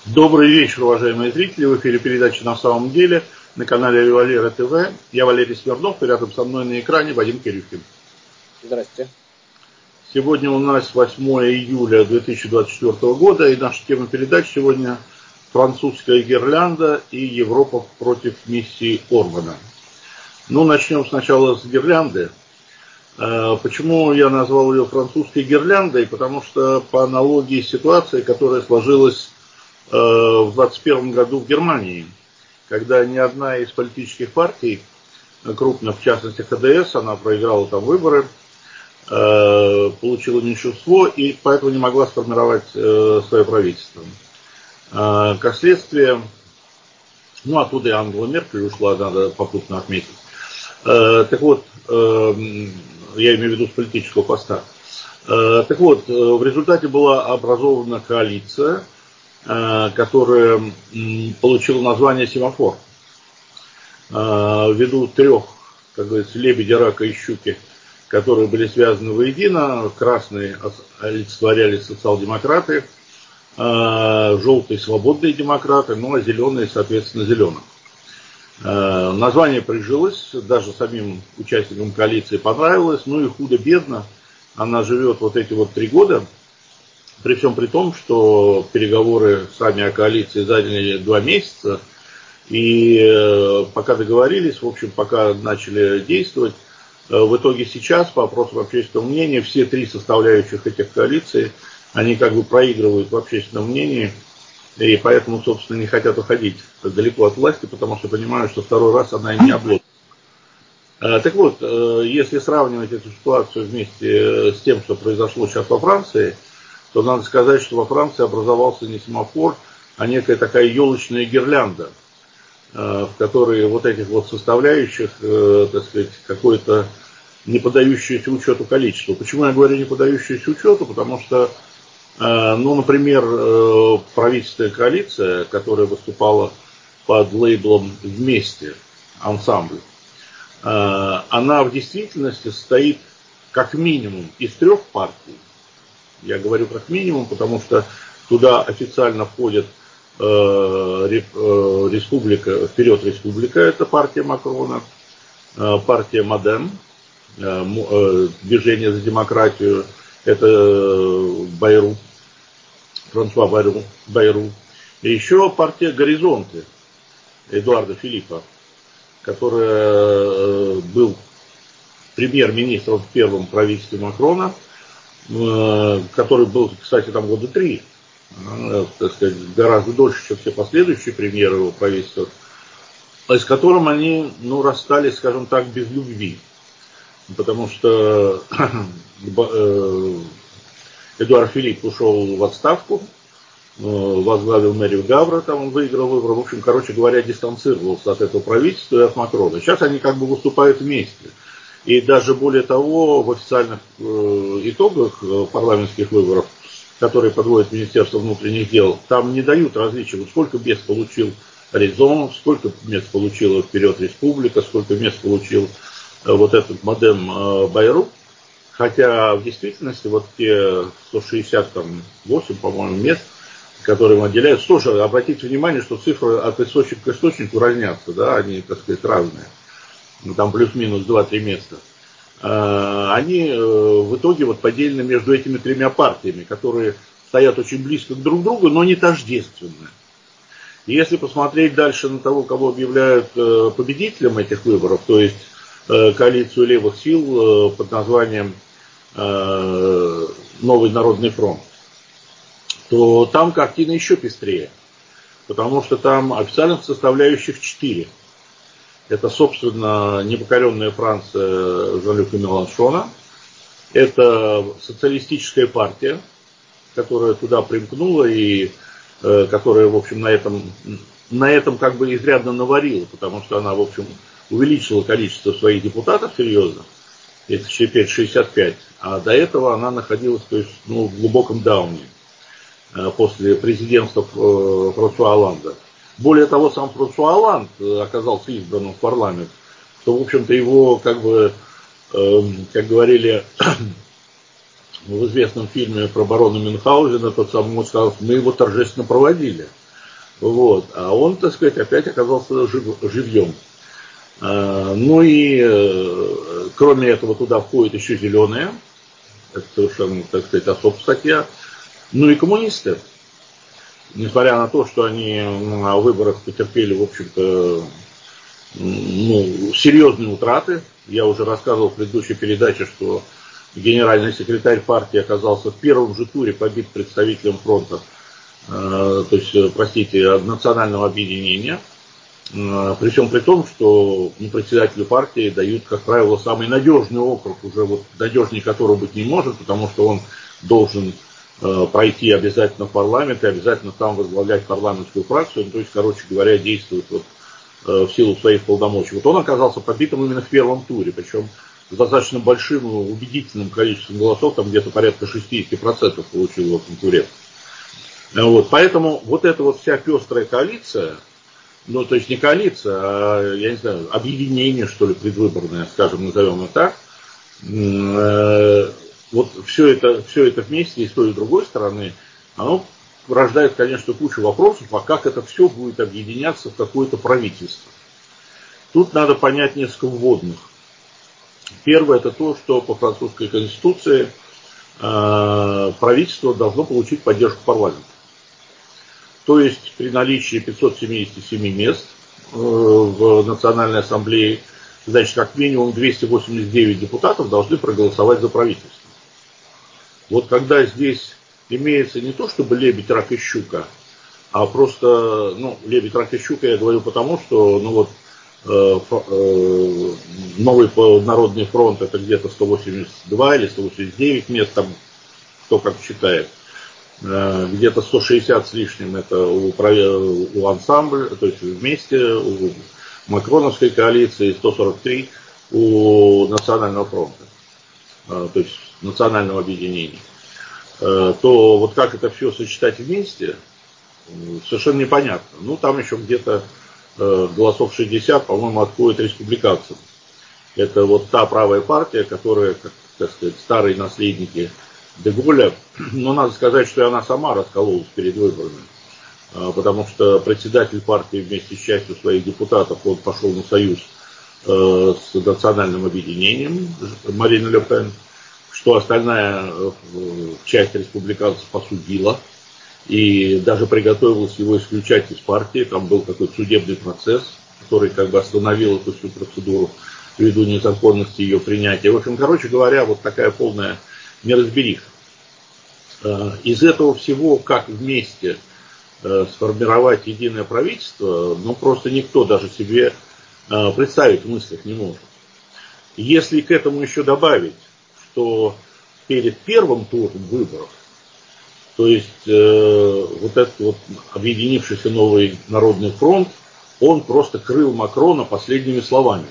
Добрый вечер, уважаемые зрители. В эфире передача «На самом деле» на канале Револьвера ТВ. Я Валерий Смирнов, и рядом со мной на экране Вадим Кирюхин. Здравствуйте. Сегодня у нас 8 июля 2024 года, и наша тема передач сегодня «Французская гирлянда и Европа против миссии Орбана». Начнем сначала с гирлянды. Почему я назвал ее французской гирляндой? Потому что по аналогии с ситуацией, которая сложилась в 2021 году в Германии, когда ни одна из политических партий, крупных, в частности ХДС, она проиграла там выборы, получила меньшинство и поэтому не могла сформировать свое правительство. Как следствие, оттуда и Ангела Меркель ушла, надо попутно отметить. Так вот, я имею в виду с политического поста. Так вот, в результате была образована коалиция, которая получила название «Семафор». Ввиду трех, как говорится, лебедя, рака и щуки, которые были связаны воедино. Красные олицетворяли социал-демократы, желтые свободные демократы, а зеленые, соответственно, зеленых. Название прижилось, даже самим участникам коалиции понравилось, и худо-бедно она живет эти 3 года, при всем при том, что переговоры сами о коалиции заняли 2 месяца, и пока договорились, пока начали действовать, в итоге сейчас, по опросам общественного мнения, все 3 составляющих этих коалиций, они проигрывают в общественном мнении, и поэтому, собственно, не хотят уходить далеко от власти, потому что понимают, что второй раз она им не обломит. Так вот, если сравнивать эту ситуацию вместе с тем, что произошло сейчас во Франции, то надо сказать, что во Франции образовался не семафор, а некая такая елочная гирлянда, в которой этих составляющих, так сказать, какое-то не поддающееся учету количество. Почему я говорю не поддающееся учету? Потому что, например, правительственная коалиция, которая выступала под лейблом «Вместе», ансамбль, она в действительности состоит как минимум из 3 партий. Я говорю как минимум, потому что туда официально входит Республика, Вперед Республика, это партия Макрона, партия Модем, Движение за демократию, это Байру, Франсуа Байру, и еще партия Горизонты Эдуарда Филиппа, который был премьер-министром в первом правительстве Макрона, который был, кстати, там года 3, так сказать, гораздо дольше, чем все последующие премьеры его правительства, с которым они, расстались, скажем так, без любви. Потому что Эдуард Филипп ушел в отставку, возглавил мэрию Гавра, там он выиграл выборы, в общем, короче говоря, дистанцировался от этого правительства и от Макрона. Сейчас они выступают вместе. И даже более того, в официальных итогах парламентских выборов, которые подводит Министерство внутренних дел, там не дают различия. Сколько мест получил Резон, сколько мест получила Вперед Республика, сколько мест получил этот Модем Байру. Хотя в действительности те 168, по-моему, мест, которые им отделяют, тоже обратите внимание, что цифры от источника к источнику разнятся, да, они, так сказать, разные. Там плюс-минус 2-3 места. Они в итоге поделены между этими 3 партиями, которые стоят очень близко друг к другу, но не тождественны. И если посмотреть дальше на того, кого объявляют победителем этих выборов, то есть коалицию левых сил под названием «Новый народный фронт», то там картина еще пестрее, потому что там официальных составляющих 4. Это, собственно, непокоренная Франция Жан-Люка Меланшона. Это социалистическая партия, которая туда примкнула и которая, в общем, на этом изрядно наварила, потому что она, в общем, увеличила количество своих депутатов серьезно, это теперь 65, а до этого она находилась, то есть, в глубоком дауне после президентства Франсуа Олланда. Более того, сам Франсуа Олланд оказался избранным в парламент, что, в общем-то, его, как говорили в известном фильме про барона Мюнхгаузена, тот самый сказал, мы его торжественно проводили. Вот. А он, так сказать, опять оказался живьем. Ну и кроме этого туда входит еще зеленые. Это совершенно, так сказать, особая статья. Ну и коммунисты. Несмотря на то, что они на выборах потерпели, в общем-то, серьезные утраты. Я уже рассказывал в предыдущей передаче, что генеральный секретарь партии оказался в первом же туре побит представителем фронта, то есть, простите, национального объединения. При всем при том, что председателю партии дают, как правило, самый надежный округ, уже вот надежнее которого быть не может, потому что он должен пройти обязательно в парламент и обязательно там возглавлять парламентскую фракцию, то есть, короче говоря, действует вот в силу своих полномочий. Вот он оказался побитым именно в первом туре, причем с достаточно большим убедительным количеством голосов, там где-то порядка 60% получил в этом туре. Вот, поэтому вот эта вот вся пестрая коалиция, ну, то есть не коалиция, а, я не знаю, объединение, что ли, предвыборное, скажем, назовем это так, вот все это вместе, и с той, и с другой стороны, оно рождает, конечно, кучу вопросов, а как это все будет объединяться в какое-то правительство. Тут надо понять несколько вводных. Первое, это то, что по французской конституции правительство должно получить поддержку парламента. То есть при наличии 577 мест в Национальной ассамблее, значит, как минимум 289 депутатов должны проголосовать за правительство. Вот когда здесь имеется не то чтобы лебедь, рак и щука, а просто, лебедь, рак и щука я говорю потому, что, новый народный фронт это где-то 182 или 189 мест, там кто как считает. Где-то 160 с лишним это у ансамбля, то есть вместе, у Макроновской коалиции, 143 у Национального фронта, то есть национального объединения. То вот как это все сочетать вместе, совершенно непонятно. Ну, там еще где-то голосов 60, по-моему, отходит республиканцам. Это вот та правая партия, которая, так сказать, старые наследники де Голля, но надо сказать, что и она сама раскололась перед выборами, потому что председатель партии вместе с частью своих депутатов, он пошел на союз с национальным объединением Марина Ле Пен, что остальная часть республиканцев осудила и даже приготовилась его исключать из партии. Там был какой-то судебный процесс, который как бы остановил эту всю процедуру ввиду незаконности ее принятия. В общем, короче говоря, вот такая полная неразбериха. Из этого всего, как вместе сформировать единое правительство, просто никто даже себе представить в мыслях не может. Если к этому еще добавить, что перед первым туром выборов, то есть вот этот вот объединившийся новый Народный фронт, он просто крыл Макрона последними словами.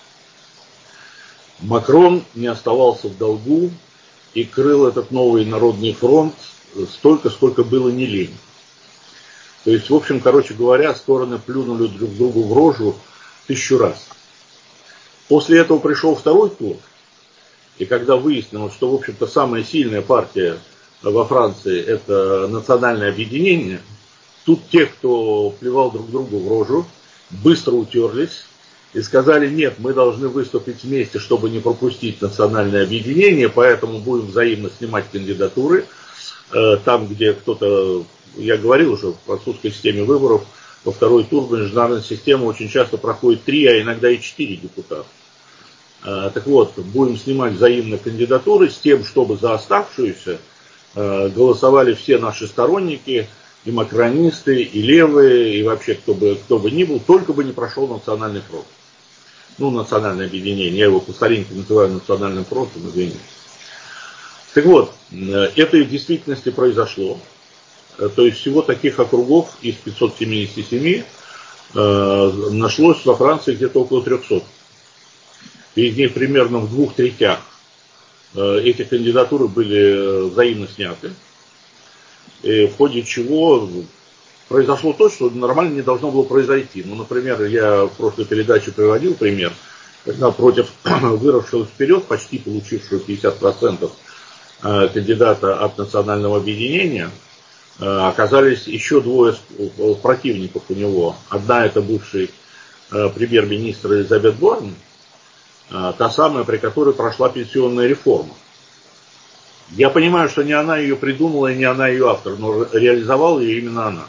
Макрон не оставался в долгу и крыл этот новый Народный фронт столько, сколько было не лень. То есть, в общем, короче говоря, стороны плюнули друг другу в рожу 1000 раз. После этого пришел второй тур, и когда выяснилось, что, в общем-то, самая сильная партия во Франции – это национальное объединение, тут те, кто плевал друг другу в рожу, быстро утерлись и сказали: нет, мы должны выступить вместе, чтобы не пропустить национальное объединение, поэтому будем взаимно снимать кандидатуры. Там, где кто-то, я говорил уже, в французской системе выборов, во второй тур международной системы очень часто проходит 3, а иногда и 4 депутата. Так вот, будем снимать взаимно кандидатуры с тем, чтобы за оставшуюся голосовали все наши сторонники, и макронисты, и левые, и вообще кто бы ни был, только бы не прошел Национальный фронт. Национальное объединение, я его по старинке называю Национальным фронтом, извините. Так вот, это и в действительности произошло. То есть всего таких округов из 577 нашлось во Франции где-то около 300. Из них примерно в 2/3 эти кандидатуры были взаимно сняты, в ходе чего произошло то, что нормально не должно было произойти. Например, я в прошлой передаче приводил пример, когда против вырвавшего вперед, почти получившего 50% кандидата от национального объединения, оказались еще двое противников у него. Одна это бывший премьер-министр Элизабет Борн, та самая, при которой прошла пенсионная реформа. Я понимаю, что не она ее придумала и не она ее автор, но реализовала ее именно она.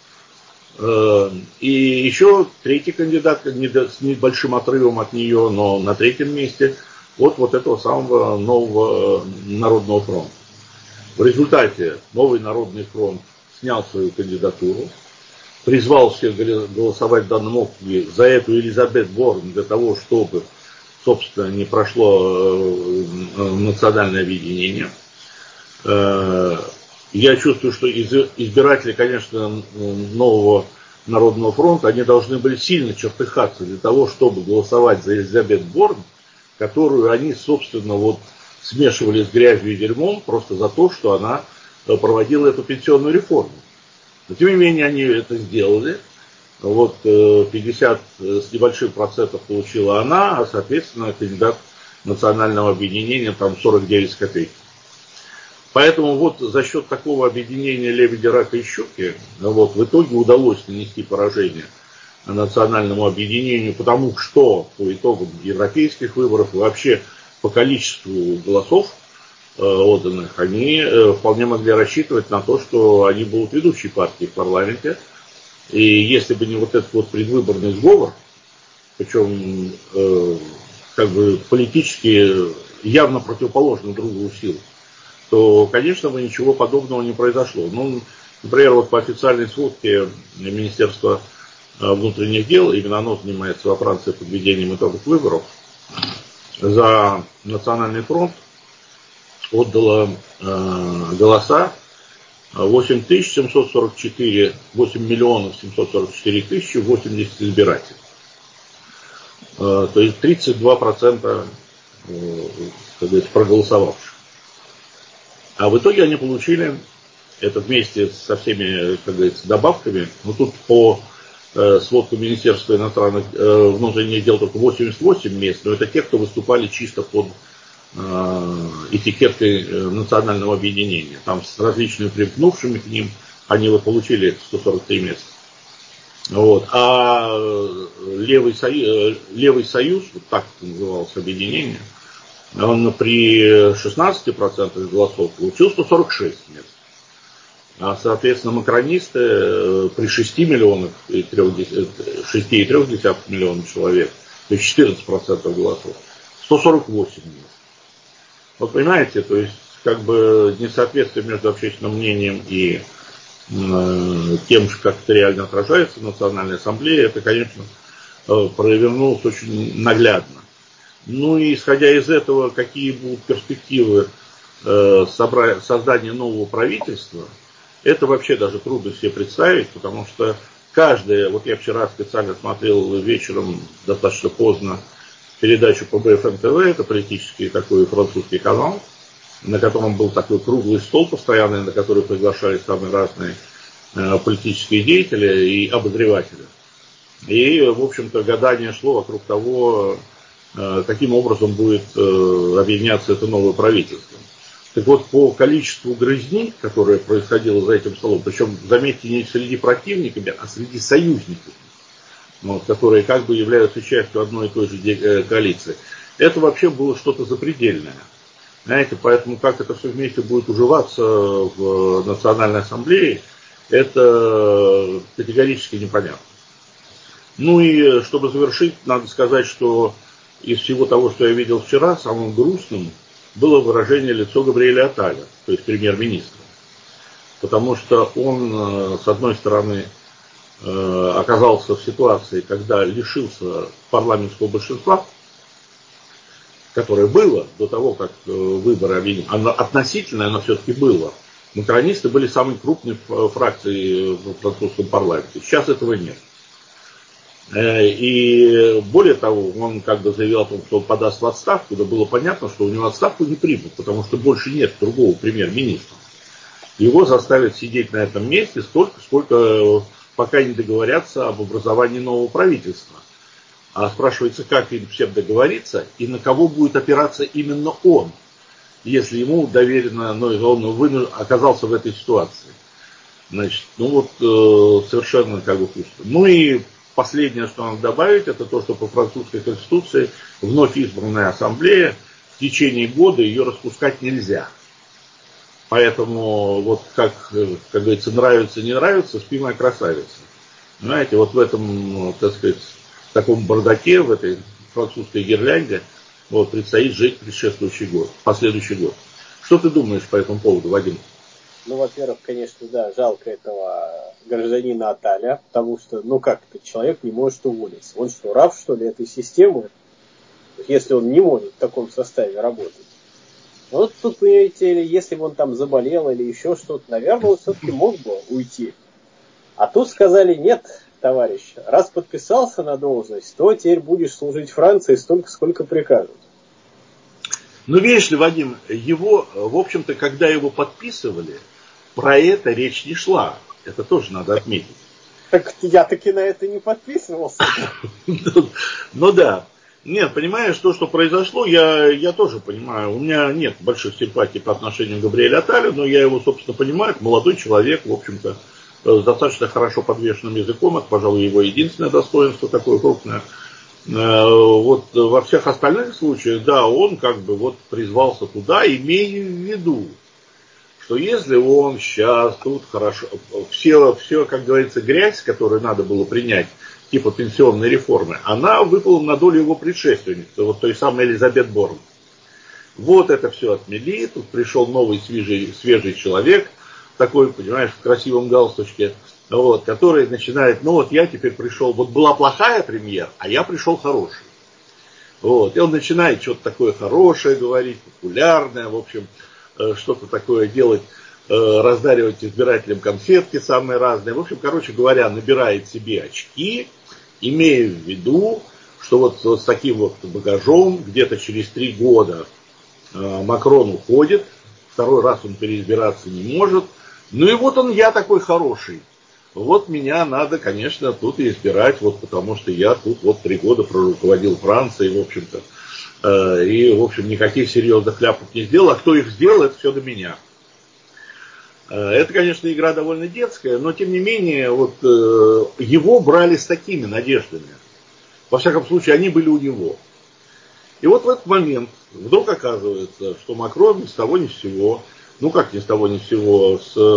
И еще третий кандидат с небольшим отрывом от нее, но на третьем месте вот этого самого нового Народного фронта. В результате новый Народный фронт снял свою кандидатуру, призвал всех голосовать в данном округе за эту Элизабет Борн для того, чтобы, собственно, не прошло национальное объединение. Я чувствую, что избиратели, конечно, нового Народного фронта, они должны были сильно чертыхаться для того, чтобы голосовать за Элизабет Борн, которую они, собственно, смешивали с грязью и дерьмом просто за то, что она проводила эту пенсионную реформу. Но, тем не менее, они это сделали. 50 с небольшим процентов получила она, а, соответственно, кандидат национального объединения там 49 с копейками. Поэтому за счет такого объединения лебедя, рака и щуки в итоге удалось нанести поражение национальному объединению, потому что по итогам европейских выборов и вообще по количеству голосов отданных, они вполне могли рассчитывать на то, что они будут ведущей партией в парламенте. И если бы не этот предвыборный сговор, причем политически явно противоположных друг другу сил, то, конечно, бы ничего подобного не произошло. Например, по официальной сводке Министерства внутренних дел, именно оно занимается во Франции подведением итогов выборов, за Национальный фронт отдало голоса 8 миллионов 744 тысячи 80 избирателей. То есть 32% проголосовавших. А в итоге они получили это вместе со всеми, добавками. Тут по сводку Министерства иностранных внутренних дел только 88 мест, но это те, кто выступали чисто под этикеткой национального объединения. Там с различными примкнувшими к ним они получили 143 места. А Левый союз, так называлось объединение, он при 16% голосов получил 146 мест. А, соответственно, макронисты при 6,3 миллиона человек, то есть 14% голосов, 148 мест. Понимаете, то есть несоответствие между общественным мнением и тем, как это реально отражается в Национальной ассамблее, это, конечно, провернулось очень наглядно. И исходя из этого, какие будут перспективы создания нового правительства, это вообще даже трудно себе представить, потому что каждое, я вчера специально смотрел вечером достаточно поздно передачу по БФМ ТВ, это политический такой французский канал, на котором был такой круглый стол постоянный, на который приглашались самые разные политические деятели и обозреватели. И, в общем-то, гадание шло вокруг того, каким образом будет объединяться это новое правительство. Так по количеству грызни, которое происходило за этим столом, причем, заметьте, не среди противников, а среди союзников, которые являются частью одной и той же коалиции, это вообще было что-то запредельное. Знаете, поэтому как это все вместе будет уживаться в Национальной ассамблее, это категорически непонятно. И чтобы завершить, надо сказать, что из всего того, что я видел вчера, самым грустным было выражение лицо Габриэля Атталя, то есть премьер-министра. Потому что он, с одной стороны, оказался в ситуации, когда лишился парламентского большинства, которое было до того, как выборы объединились. Относительно оно все-таки было. Макронисты были самой крупной фракцией в французском парламенте. Сейчас этого нет. И более того, он заявил о том, что он подаст в отставку, да было понятно, что у него отставку не примут, потому что больше нет другого премьер-министра. Его заставят сидеть на этом месте столько, сколько пока не договорятся об образовании нового правительства. А спрашивается, как им всем договориться и на кого будет опираться именно он, если ему доверено, но он оказался в этой ситуации. Значит, ну вот совершенно как бы пусто. Ну и последнее, что надо добавить, это то, что по французской конституции вновь избранная ассамблея в течение года ее распускать нельзя. Поэтому вот как говорится, нравится, не нравится, спи моя красавица. Знаете, вот в этом, так сказать, таком бардаке, в этой французской гирлянде, вот, предстоит жить предшествующий год, последующий год. Что ты думаешь по этому поводу, Вадим? Ну, во-первых, конечно, да, жалко этого гражданина Аталя, потому что, ну как-то человек не может уволиться. Он что, раб, что ли, этой системы, если он не может в таком составе работать? Вот тут, понимаете, если бы он там заболел или еще что-то, наверное, он все-таки мог бы уйти. А тут сказали, нет, товарищ, раз подписался на должность, то теперь будешь служить Франции столько, сколько прикажут. Ну, видишь ли, Вадим, его, в общем-то, когда его подписывали, про это речь не шла. Это тоже надо отметить. Так я таки на это не подписывался. Ну да. Нет, понимаешь, то, что произошло, я тоже понимаю. У меня нет больших симпатий по отношению к Габриэлю Атталю, но я его, собственно, понимаю. Молодой человек, в общем-то, с достаточно хорошо подвешенным языком. Это, пожалуй, его единственное достоинство такое крупное. Вот во всех остальных случаях, да, он как бы вот призвался туда, имея в виду, что если он сейчас тут хорошо, все, как говорится, грязь, которую надо было принять, типа пенсионной реформы, она выпала на долю его предшественницы, вот той самой Элизабет Борн. Вот это все отмели, тут пришел новый свежий человек, такой, понимаешь, в красивом галстучке, вот, который начинает, ну вот я теперь пришел, вот была плохая премьер, а я пришел хороший. Вот, и он начинает что-то такое хорошее говорить, популярное, в общем, что-то такое делать, раздаривать избирателям конфетки самые разные. В общем, короче говоря, набирает себе очки, имея в виду, что вот с таким вот багажом где-то через 3 года Макрон уходит, второй раз он переизбираться не может. Ну и вот я такой хороший. Вот меня надо, конечно, тут и избирать, вот потому что я тут вот 3 года руководил Францией, в общем-то, и, в общем, никаких серьезных ляпов не сделал, а кто их сделал, это все до меня. Это, конечно, игра довольно детская, но, тем не менее, вот его брали с такими надеждами. Во всяком случае, они были у него. И вот в этот момент вдруг оказывается, что Макрон ни с того ни с сего, ну как ни с того ни с сего,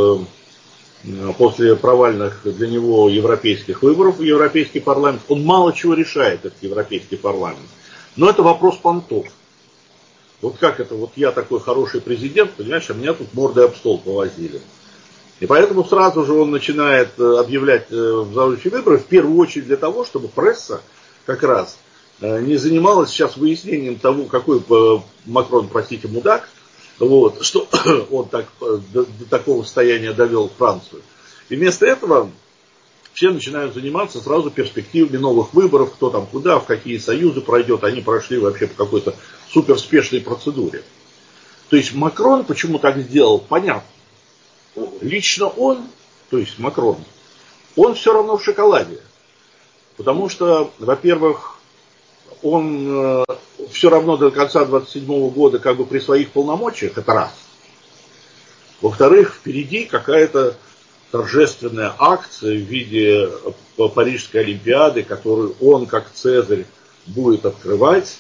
после провальных для него европейских выборов в Европейский парламент, он мало чего решает, этот Европейский парламент. Но это вопрос понтов. Вот как это, вот я такой хороший президент, понимаешь, а меня тут мордой об стол повозили. И поэтому сразу же он начинает объявлять заочные выборы, в первую очередь для того, чтобы пресса как раз не занималась сейчас выяснением того, какой Макрон, простите, мудак, вот, что он так, до такого состояния довел Францию. И вместо этого все начинают заниматься сразу перспективами новых выборов, кто там куда, в какие союзы пройдет. Они прошли вообще по какой-то суперспешной процедуре. То есть Макрон почему так сделал, понятно. Лично он, то есть Макрон, он все равно в шоколаде. Потому что, во-первых, он все равно до конца 27 года как бы при своих полномочиях, это раз. Во-вторых, впереди какая-то торжественная акция в виде Парижской Олимпиады, которую он, как Цезарь, будет открывать.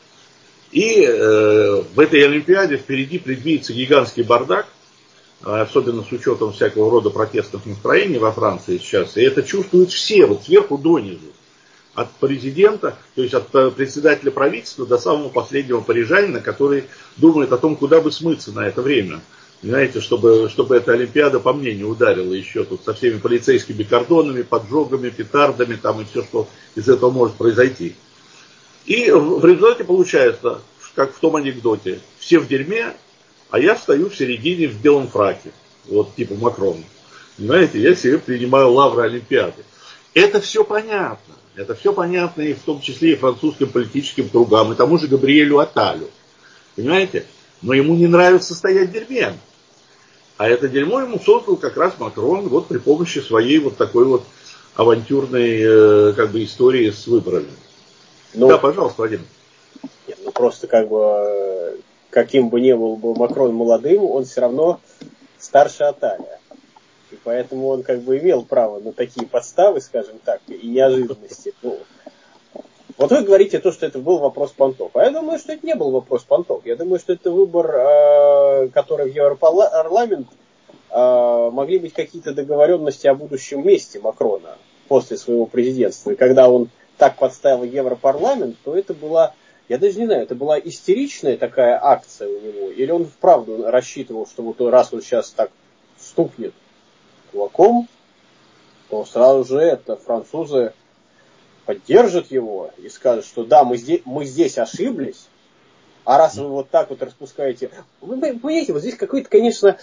И в этой Олимпиаде впереди предвидится гигантский бардак, особенно с учетом всякого рода протестных настроений во Франции сейчас. И это чувствуют все, вот сверху донизу. От президента, то есть от председателя правительства до самого последнего парижанина, который думает о том, куда бы смыться на это время. Понимаете, чтобы эта Олимпиада по мне не ударила еще тут со всеми полицейскими кордонами, поджогами, петардами там и все, что из этого может произойти. И в результате получается, как в том анекдоте, все в дерьме, а я стою в середине в белом фраке, вот типа Макрон. Понимаете, я себе принимаю лавры Олимпиады. Это все понятно. Это все понятно и в том числе и французским политическим кругам, и тому же Габриэлю Атталю. Понимаете? Но ему не нравится стоять в дерьме. А это дерьмо ему создал как раз Макрон вот при помощи своей вот такой вот авантюрной как бы истории с выборами. Ну, да, пожалуйста, Вадим. Нет, ну просто как бы каким бы ни был бы Макрон молодым, он все равно старше Атталя. И поэтому он как бы имел право на такие подставы, скажем так, и неожиданности. Ну, вот вы говорите то, что это был вопрос понтов. А я думаю, что это не был вопрос понтов. Я думаю, что это выбор, который в Европарламент могли быть какие-то договоренности о будущем месте Макрона после своего президентства. И когда он так подставил Европарламент, то это была, я даже не знаю, это была истеричная такая акция у него, или он вправду рассчитывал, что вот раз он сейчас так стукнет кулаком, то сразу же это французы поддержат его и скажут, что да, мы здесь ошиблись, а раз вы вот так вот распускаете... Вы понимаете, вот здесь какая-то, конечно,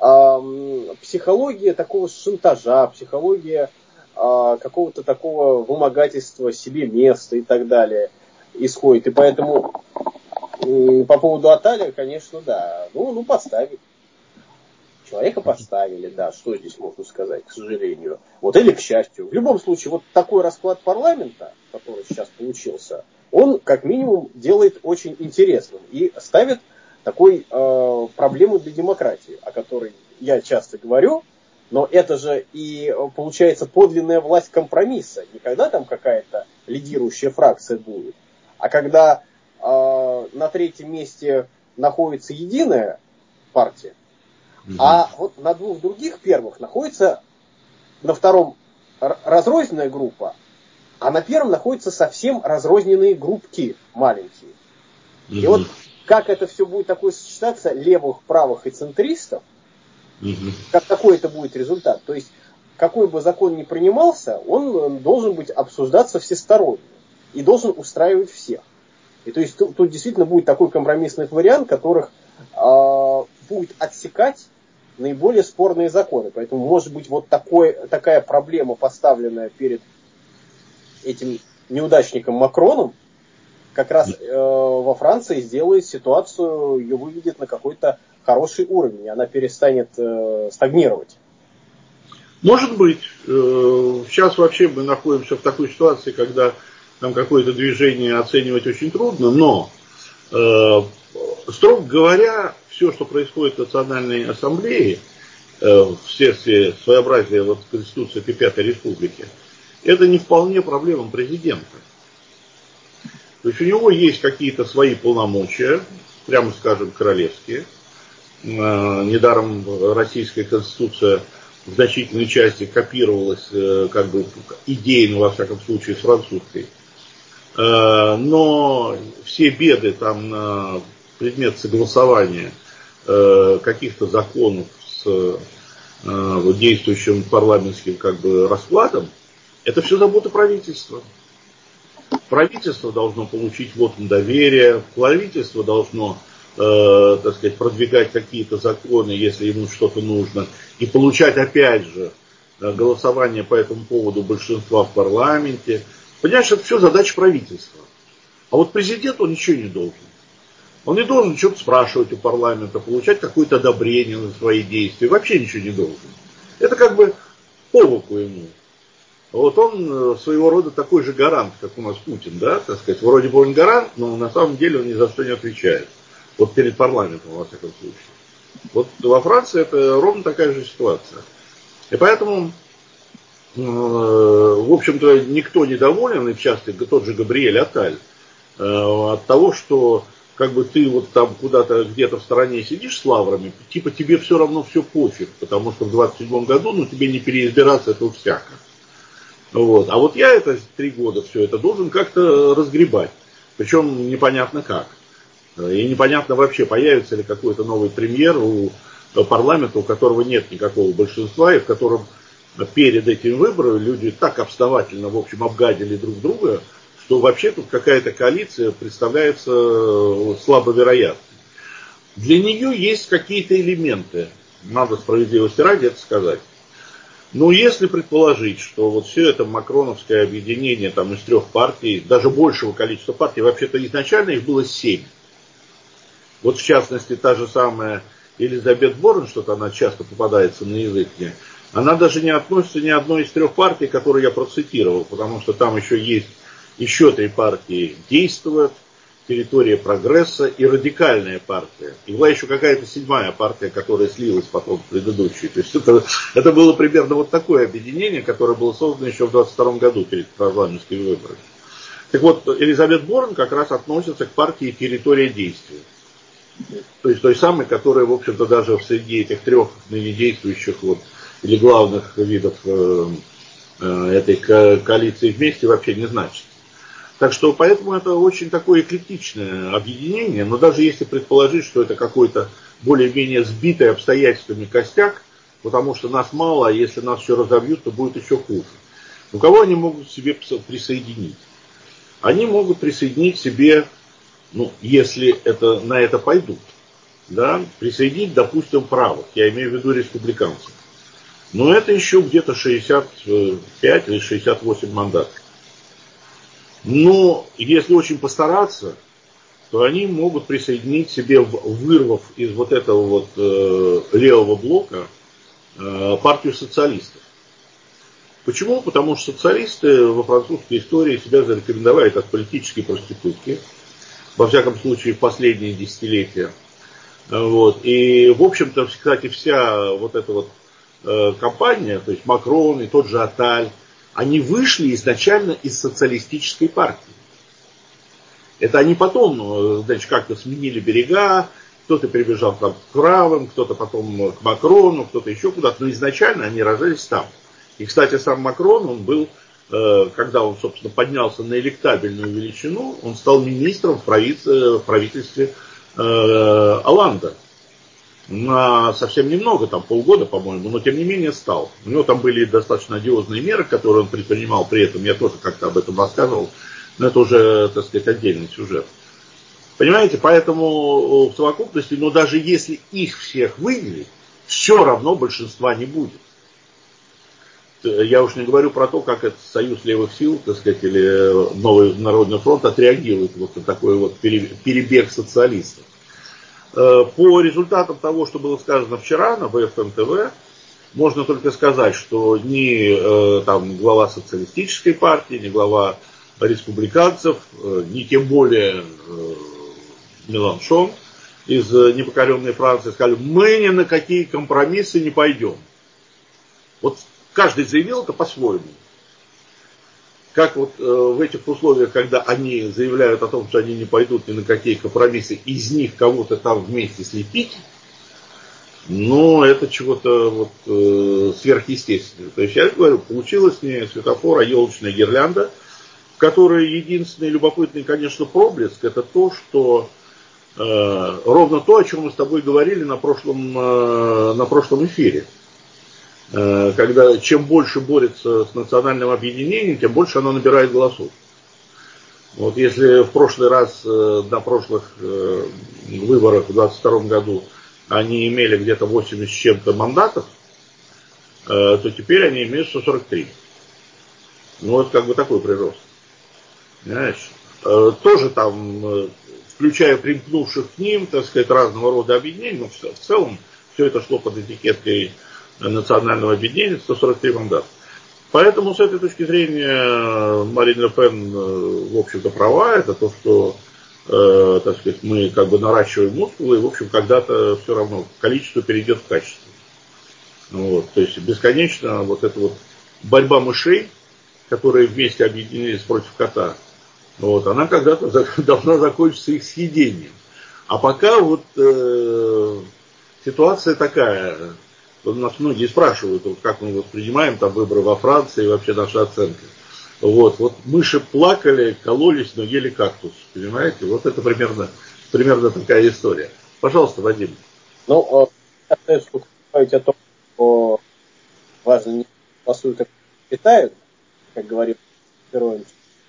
психология такого шантажа, психология какого-то такого вымогательства себе места и так далее исходит. И поэтому по поводу Аталия, конечно, да. Ну, подставили. Человека подставили, да. Что здесь можно сказать, к сожалению. Вот или к счастью. В любом случае, вот такой расклад парламента, который сейчас получился, он, как минимум, делает очень интересным и ставит такой проблему для демократии, о которой я часто говорю, но это же и получается подлинная власть компромисса. Не когда там какая-то лидирующая фракция будет, а когда на третьем месте находится единая партия, а вот на двух других первых находится на втором разрозненная группа, а на первом находятся совсем разрозненные группки маленькие. И вот как это все будет такое сочетаться, левых, правых и центристов, какой это будет результат. То есть, какой бы закон ни принимался, он должен быть обсуждаться всесторонне и должен устраивать всех. И то есть, тут действительно будет такой компромиссный вариант, которых будет отсекать наиболее спорные законы. Поэтому, может быть, вот такая проблема, поставленная перед этим неудачником Макроном, как раз во Франции сделает ситуацию, ее выведет на какой-то хороший уровень, и она перестанет стагнировать. Может быть. Сейчас вообще мы находимся в такой ситуации, когда там какое-то движение оценивать очень трудно, но, строго говоря, все, что происходит в Национальной Ассамблее, вследствие своеобразия вот Конституции Пятой Республики, это не вполне проблема президента. То есть у него есть какие-то свои полномочия, прямо скажем, королевские. Недаром российская конституция в значительной части копировалась как бы идейно, во всяком случае, с французской. Но все беды там на предмет согласования каких-то законов с действующим парламентским как бы раскладом, это все забота правительства. Правительство должно получить вотум доверия, правительство должно, так сказать, продвигать какие-то законы, если ему что-то нужно, и получать, опять же, голосование по этому поводу большинства в парламенте. Понимаешь, это все задача правительства. А вот президент, он ничего не должен. Он не должен что-то спрашивать у парламента, получать какое-то одобрение на свои действия, вообще ничего не должен. Это как бы по боку ему. Вот он своего рода такой же гарант, как у нас Путин, да, так сказать. Вроде бы он гарант, но на самом деле он ни за что не отвечает. Вот перед парламентом, во всяком случае. Вот во Франции это ровно такая же ситуация. И поэтому, в общем-то, никто не доволен, и в частности тот же Габриэль Атталь, от того, что как бы ты вот там куда-то где-то в стороне сидишь с лаврами, типа тебе все равно все пофиг, потому что в 27 году, ну, тебе не переизбираться, это всяко. Вот. А вот я это 3 года все это должен как-то разгребать. Причем непонятно как. И непонятно вообще, появится ли какой-то новый премьер у парламента, у которого нет никакого большинства, и в котором перед этими выборами люди так обстоятельно, в общем, обгадили друг друга, что вообще тут какая-то коалиция представляется слабовероятной. Для нее есть какие-то элементы, надо справедливости ради это сказать. Ну, если предположить, что вот все это макроновское объединение там, из 3 партий, даже большего количества партий, вообще-то изначально их было 7. Вот в частности, та же самая Элизабет Борн, что-то она часто попадается на язык мне, она даже не относится ни одной из 3 партий, которые я процитировал, потому что там еще есть еще 3 партии действуют, территория прогресса и радикальная партия. И была еще какая-то седьмая партия, которая слилась потом в предыдущую. То есть это было примерно вот такое объединение, которое было создано еще в 22 году перед парламентскими выборами. Так вот, Элизабет Борн как раз относится к партии «Территория действия». То есть той самой, которая, в общем-то, даже среди этих трех ныне действующих вот, или главных видов этой коалиции вместе вообще не значит. Так что поэтому это очень такое эклектичное объединение, но даже если предположить, что это какой-то более-менее сбитый обстоятельствами костяк, потому что нас мало, а если нас все разобьют, то будет еще хуже. У кого они могут себе присоединить? Они могут присоединить себе, ну, если это, на это пойдут, да, присоединить, допустим, правых, я имею в виду республиканцев. Но это еще где-то 65 или 68 мандатов. Но если очень постараться, то они могут присоединить себе, вырвав из вот этого вот левого блока партию социалистов. Почему? Потому что социалисты во французской истории себя зарекомендовали как политические проститутки, во всяком случае в последние десятилетия. Вот. И, в общем-то, кстати, вся вот эта вот кампания, то есть Макрон и тот же Атталь, они вышли изначально из социалистической партии. Это они потом, значит, как-то сменили берега, кто-то перебежал там к правым, кто-то потом к Макрону, кто-то еще куда-то, но изначально они рождались там. И, кстати, сам Макрон, он был, когда он, собственно, поднялся на электабельную величину, он стал министром в правительстве Олланда. На совсем немного, там полгода, по-моему, но тем не менее стал. У него там были достаточно одиозные меры, которые он предпринимал при этом, я тоже как-то об этом рассказывал, но это уже, так сказать, отдельный сюжет. Понимаете, поэтому в совокупности, но даже если их всех выделить, все равно большинства не будет. Я уж не говорю про то, как этот союз левых сил, так сказать, или Новый Народный фронт отреагирует вот на такой вот перебег социалистов. По результатам того, что было сказано вчера на БФМ ТВ, можно только сказать, что ни там глава социалистической партии, ни глава республиканцев, ни тем более Меланшон из непокоренной Франции сказали, мы ни на какие компромиссы не пойдем. Вот каждый заявил это по-своему. Как вот в этих условиях, когда они заявляют о том, что они не пойдут ни на какие компромиссы, из них кого-то там вместе слепить, ну, это чего-то вот сверхъестественное. То есть, я говорю, получилось не светофор, а елочная гирлянда, в которой единственный любопытный, конечно, проблеск, это то, что ровно то, о чем мы с тобой говорили на прошлом эфире. Когда чем больше борется с национальным объединением, тем больше оно набирает голосов. Вот если в прошлый раз, на прошлых выборах в 2022 году они имели где-то 80 с чем-то мандатов, то теперь они имеют 143. Ну вот как бы такой прирост. Понимаешь? Тоже там, включая примкнувших к ним, так сказать, разного рода объединений, но в целом все это шло под этикеткой национального объединения, 143 мандата. Поэтому с этой точки зрения Марин Ле Пен, в общем-то, права. Это то, что, так сказать, мы как бы наращиваем мускулы, и, в общем, когда-то все равно количество перейдет в качество. Вот. То есть бесконечно вот эта вот борьба мышей, которые вместе объединились против кота, вот, она когда-то должна закончиться их съедением. А пока вот ситуация такая. Вот нас многие спрашивают, вот, как мы воспринимаем там выборы во Франции и вообще наша оценка. Вот мыши плакали, кололись, но ели кактус. Понимаете? Вот это примерно такая история. Пожалуйста, Вадим. Ну, если говорить о том, что важно не голосуют, как летают, как говорил Перович,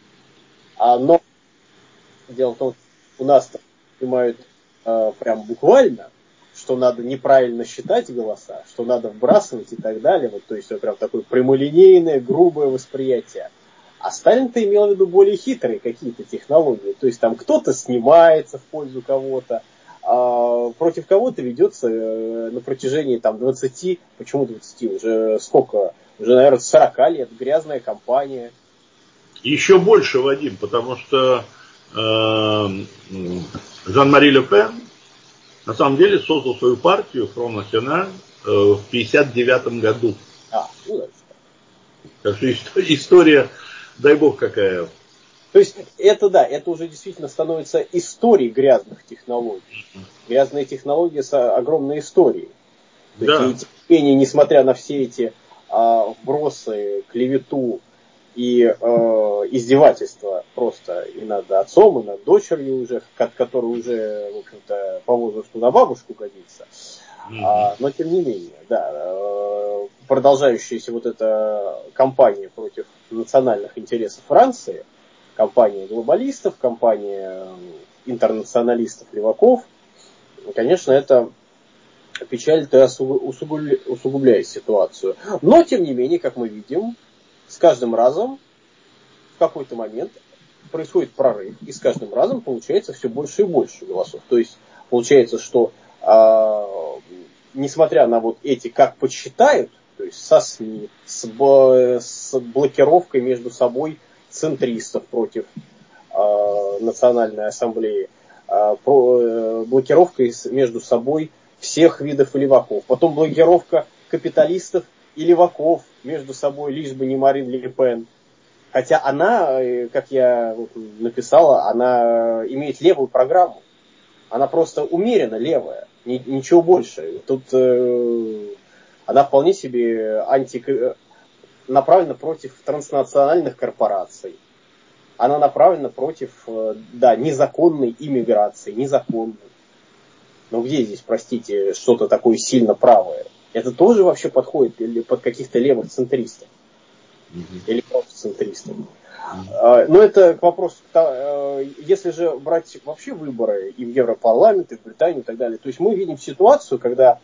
но дело в том, что у нас понимают прям буквально, что надо неправильно считать голоса, что надо вбрасывать и так далее. Вот, то есть это прям такое прямолинейное, грубое восприятие. А Сталин-то имел в виду более хитрые какие-то технологии. То есть там кто-то снимается в пользу кого-то, а против кого-то ведется на протяжении там 20, почему 20, уже сколько, уже, наверное, 40 лет, грязная кампания. Еще больше, Вадим, потому что Жан-Мари Ле Пен на самом деле создал свою партию Front National в 1959 году. Так что история, дай бог какая. То есть это да, это уже действительно становится историей грязных технологий. Грязные технологии с огромной историей. То Да. есть, и тем не менее, несмотря на все эти вбросы, клевету и издевательства просто и над отцом, и над дочерью уже, который уже, в общем-то, по возрасту на бабушку годится. Но тем не менее, да, продолжающаяся вот эта кампания против национальных интересов Франции, кампания глобалистов, кампания интернационалистов-леваков, конечно, это печалит и усугубляет ситуацию. Но, тем не менее, как мы видим, с каждым разом в какой-то момент происходит прорыв, и с каждым разом получается все больше и больше голосов. То есть получается, что несмотря на вот эти, как подсчитают, то есть со СМИ, с блокировкой между собой центристов против Национальной Ассамблеи, блокировкой между собой всех видов леваков, потом блокировка капиталистов и леваков между собой, лишь бы не Марин Ле Пен. Хотя она, как я написала, она имеет левую программу. Она просто умеренно левая, ничего больше. Тут она вполне себе направлена против транснациональных корпораций. Она направлена против, да, незаконной иммиграции, незаконной. Но где здесь, простите, что-то такое сильно правое? Это тоже вообще подходит под каких-то левых центристов? Или просто центристов? Но это вопрос, если же брать вообще выборы и в Европарламент, и в Британию, и так далее, то есть мы видим ситуацию, когда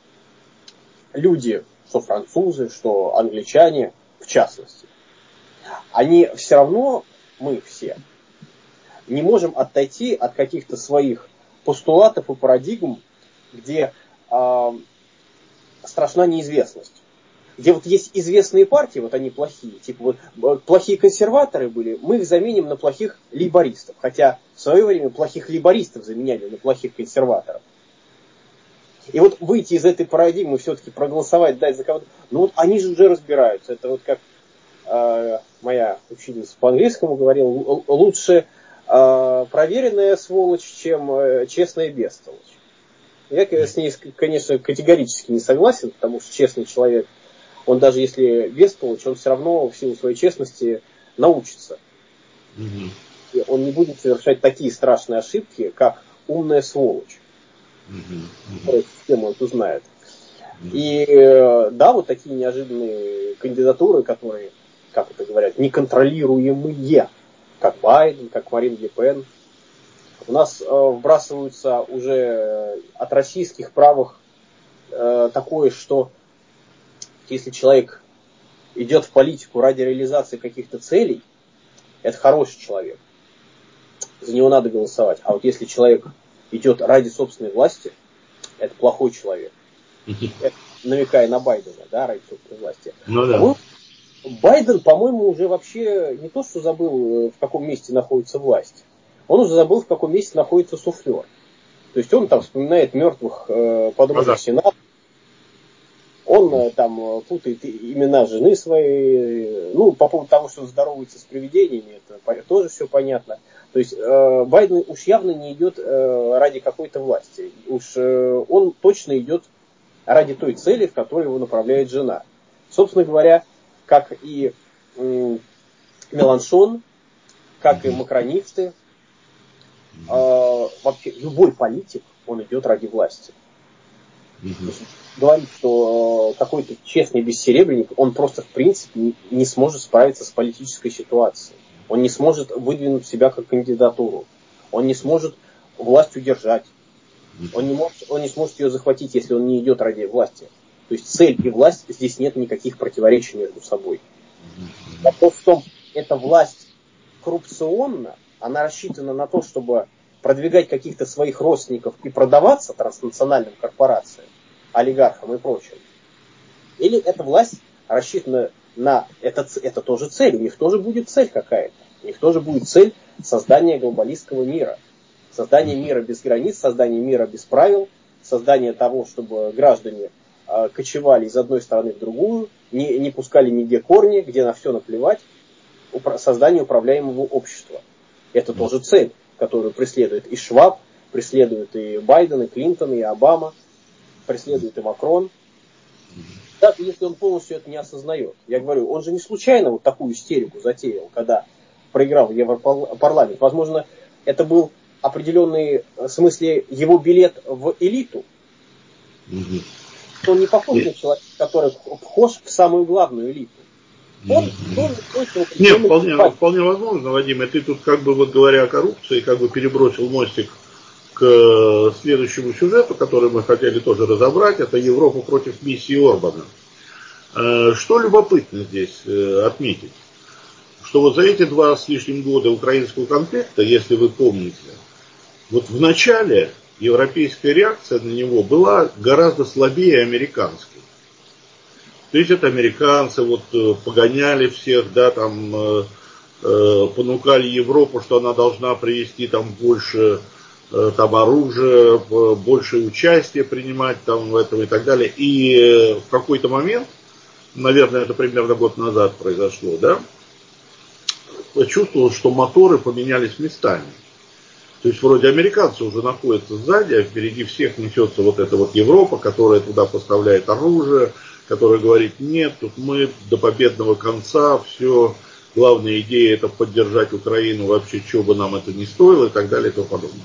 люди, что французы, что англичане, в частности, они все равно, мы все, не можем отойти от каких-то своих постулатов и парадигм, где страшна неизвестность. Где вот есть известные партии, вот они плохие, типа вот плохие консерваторы были, мы их заменим на плохих лейбористов. Хотя в свое время плохих лейбористов заменяли на плохих консерваторов. И вот выйти из этой парадигмы, все-таки проголосовать, дать за кого-то, ну вот они же уже разбираются. Это вот как моя учительница по английскому говорила, лучше проверенная сволочь, чем честная бестолочь. Я с ней, конечно, категорически не согласен, потому что честный человек, он даже если бестолочь, он все равно в силу своей честности научится. И он не будет совершать такие страшные ошибки, как умная сволочь. Которая систему эту знает. И да, вот такие неожиданные кандидатуры, которые, как это говорят, неконтролируемые, как Байден, как Марин Ле Пен, у нас вбрасываются уже от российских правых такое, что если человек идет в политику ради реализации каких-то целей, это хороший человек. За него надо голосовать. А вот если человек идет ради собственной власти, это плохой человек. Это, намекая на Байдена, да, ради собственной власти. Ну, да. Байден, по-моему, уже вообще не то, что забыл, в каком месте находится власть. Он уже забыл, в каком месте находится суфлер. То есть он там вспоминает мертвых подружек Сената. Он там путает имена жены своей. Ну, по поводу того, что он здоровается с привидениями, это тоже все понятно. То есть Байден уж явно не идет ради какой-то власти. Уж он точно идет ради той цели, в которой его направляет жена. Собственно говоря, как и Меланшон, как и макронисты, вообще любой политик, он идет ради власти. Говорит, что какой-то честный бессеребренник, он просто в принципе не сможет справиться с политической ситуацией. Он не сможет выдвинуть себя как кандидатуру. Он не сможет власть удержать. Он не сможет ее захватить, если он не идет ради власти. То есть цель и власть, здесь нет никаких противоречий между собой. Вопрос в том, эта власть коррупционна, она рассчитана на то, чтобы продвигать каких-то своих родственников и продаваться транснациональным корпорациям, олигархам и прочим. Или эта власть рассчитана на... Это тоже цель, у них тоже будет цель какая-то. У них тоже будет цель создания глобалистского мира. Создание мира без границ, создание мира без правил, создание того, чтобы граждане кочевали из одной страны в другую, не пускали нигде корни, где на все наплевать, создание управляемого общества. Это тоже цель, которую преследует и Шваб, преследует и Байден, и Клинтон, и Обама, преследует и Макрон. Даже если он полностью это не осознает. Я говорю, он же не случайно вот такую истерику затеял, когда проиграл в Европарламент. Возможно, это был определенный, в смысле, его билет в элиту. Он не похож на человека, который вхож в самую главную элиту. Он точно... Нет, вполне возможно, Вадим, и ты тут, как бы, вот говоря о коррупции, как бы перебросил мостик к следующему сюжету, который мы хотели тоже разобрать, это Европа против миссии Орбана. Что любопытно здесь отметить, что вот за эти 2 с лишним года украинского конфликта, если вы помните, вот в начале европейская реакция на него была гораздо слабее американской. То есть это американцы вот погоняли всех, да, там понукали Европу, что она должна привести там больше там оружия, больше участия принимать там в этом и так далее. И в какой-то момент, наверное, это примерно год назад произошло, да, почувствовал, что моторы поменялись местами. То есть вроде американцы уже находятся сзади, а впереди всех несется вот эта вот Европа, которая туда поставляет оружие, которая говорит, нет, тут мы до победного конца, все, главная идея это поддержать Украину, вообще, что бы нам это ни стоило и так далее и тому подобное.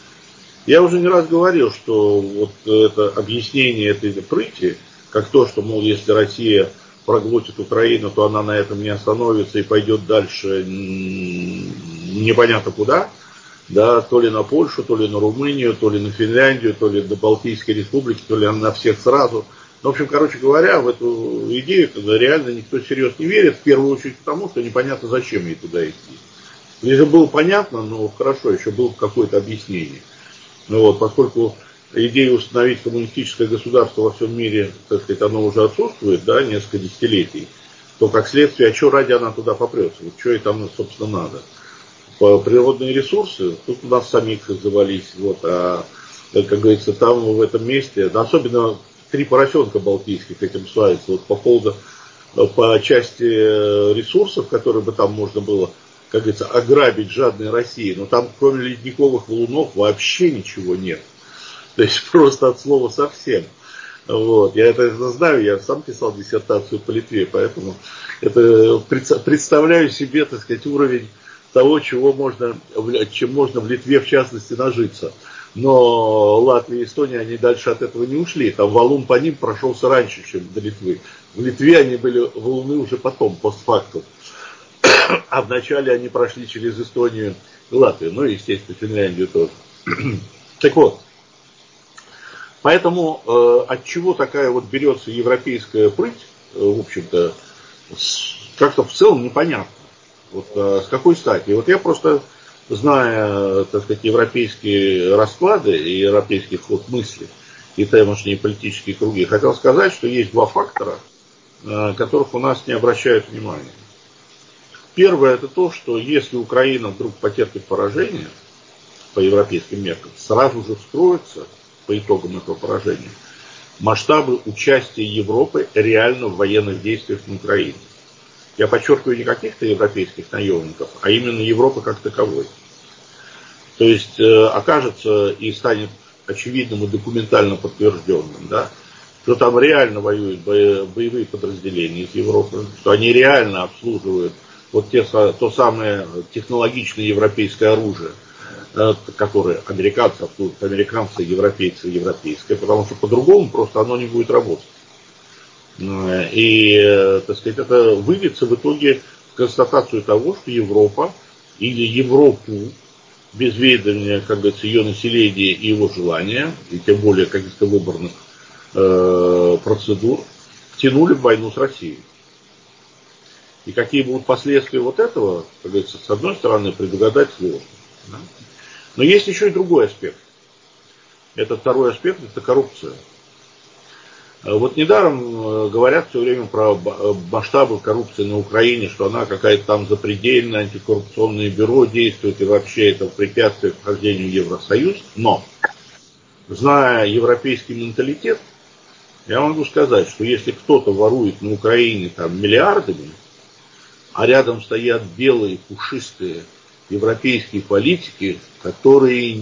Я уже не раз говорил, что вот это объяснение этой прыти, как то, что, мол, если Россия проглотит Украину, то она на этом не остановится и пойдет дальше непонятно куда, да, то ли на Польшу, то ли на Румынию, то ли на Финляндию, то ли до Балтийской республики, то ли на всех сразу. В общем, короче говоря, в эту идею реально никто серьезно не верит, в первую очередь потому, что непонятно, зачем ей туда идти. Если было понятно, ну хорошо, еще было какое-то объяснение. Ну вот, поскольку идея установить коммунистическое государство во всем мире, так сказать, оно уже отсутствует, да, несколько десятилетий, то как следствие, а что ради она туда попрется, вот что ей там, собственно, надо. Природные ресурсы, тут у нас самих завались, вот, а, как говорится, там в этом месте, да, особенно 3 поросенка балтийских этим славятся, вот по поводу, по части ресурсов, которые бы там можно было, как говорится, ограбить жадной России, но там кроме ледниковых валунов вообще ничего нет. То есть просто от слова совсем. Вот. Я это знаю, я сам писал диссертацию по Литве, поэтому это представляю себе, так сказать, уровень того, чем можно в Литве в частности нажиться. Но Латвия и Эстония, они дальше от этого не ушли. Там валун по ним прошелся раньше, чем до Литвы. В Литве они были валуны уже потом, постфактум. А вначале они прошли через Эстонию и Латвию, ну и, естественно, Финляндию тоже. Так вот, поэтому от чего такая вот берется европейская прыть, в общем-то, как-то в целом непонятно. Вот с какой стати? Вот я просто, зная, так сказать, европейские расклады и европейский ход мысли и тамошние политические круги, хотел сказать, что есть 2 фактора, которых у нас не обращают внимания. Первое, это то, что если Украина вдруг потерпит поражение по европейским меркам, сразу же вскроется по итогам этого поражения масштабы участия Европы реально в военных действиях на Украине. Я подчеркиваю, не каких-то европейских наемников, а именно Европы как таковой. То есть окажется и станет очевидным и документально подтвержденным, да, что там реально воюют боевые подразделения из Европы, что они реально обслуживают вот то самое технологичное европейское оружие, которое американцы обслуживают, американцы, европейцы, европейское, потому что по-другому просто оно не будет работать. И, так сказать, это выльется в итоге в констатацию того, что Европа или Европу, без ведомия, как говорится, ее населения и его желания, и тем более каких-то выборных процедур, втянули в войну с Россией. И какие будут последствия вот этого, как говорится, с одной стороны, предугадать сложно. Да? Но есть еще и другой аспект. Этот второй аспект – это коррупция. Вот недаром говорят все время про масштабы коррупции на Украине, что она какая-то там запредельная, антикоррупционное бюро действует, и вообще это препятствие вхождению в Евросоюз. Но, зная европейский менталитет, я могу сказать, что если кто-то ворует на Украине там миллиардами, а рядом стоят белые, пушистые европейские политики, которые